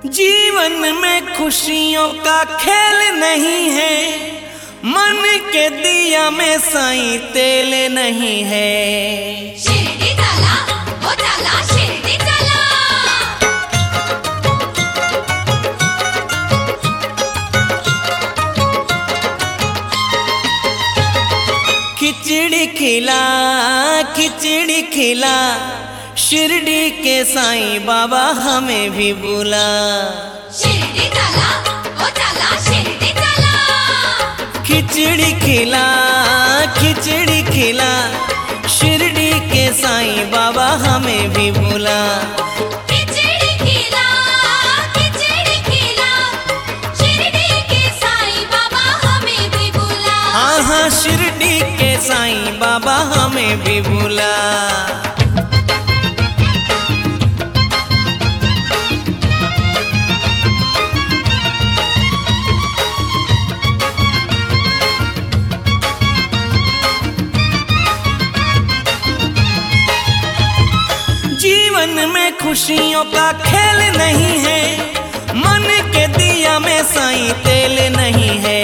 जीवन में खुशियों का खेल नहीं है, मन के दिया में साईं तेल नहीं है। शिरडी चला, ओ चला शिरडी चला। खिचड़ी खिला, खिचड़ी खिला, शिरडी के साईं बाबा हमें भी बुला। शिरडी चला, ओ चला शिरडी चला। खिचड़ी खिला, खिचड़ी खिला, शिरडी के साईं बाबा हमें भी बुला। खिचड़ी खिला, खिचड़ी खिला, शिरडी के साईं बाबा हमें भी बुला। हाँ हाँ, शिरडी के साईं बाबा हमें भी बुला। जीवन में खुशियों का खेल नहीं है, मन के दिया में साईं तेल नहीं है।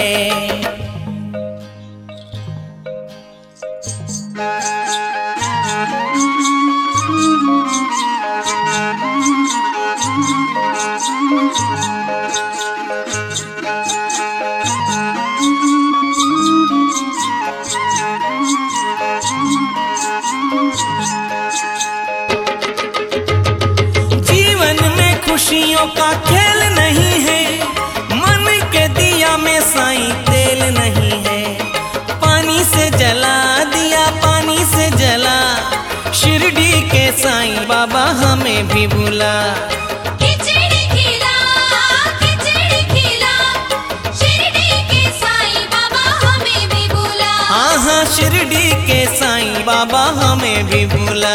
खुशियों का खेल नहीं है, मन के दिया में साईं तेल नहीं है। पानी से जला दिया, पानी से जला, शिरडी के साईं बाबा हमें भी बुला। खिचड़ी खिला, खिचड़ी खिला, शिरडी के साईं बाबा हमें भी बुला। हाँ हाँ, शिरडी के साईं बाबा हमें भी बुला।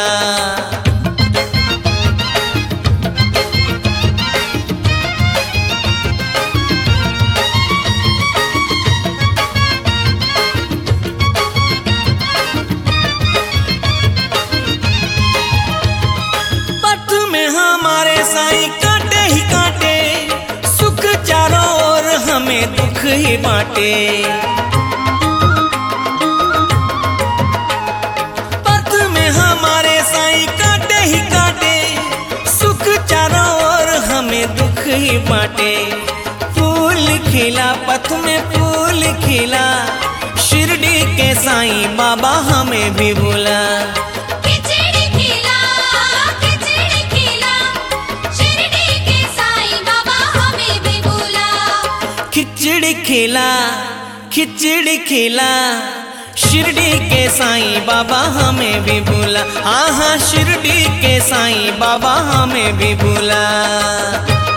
साईं कांटे ही कांटे, सुख चारों ओर हमें दुख ही बांटे। पथ में हमारे साईं कांटे ही कांटे, सुख चारों ओर हमें दुख ही बांटे। फूल खिला, पथ में फूल खिला, शिरडी के साईं बाबा हमें भी बुला। खिचड़ी खिला, खिचड़ी खिला, शिरडी के साईं बाबा हमें भी बुला। हाँ हाँ, शिरडी के साईं बाबा हमें भी बुला।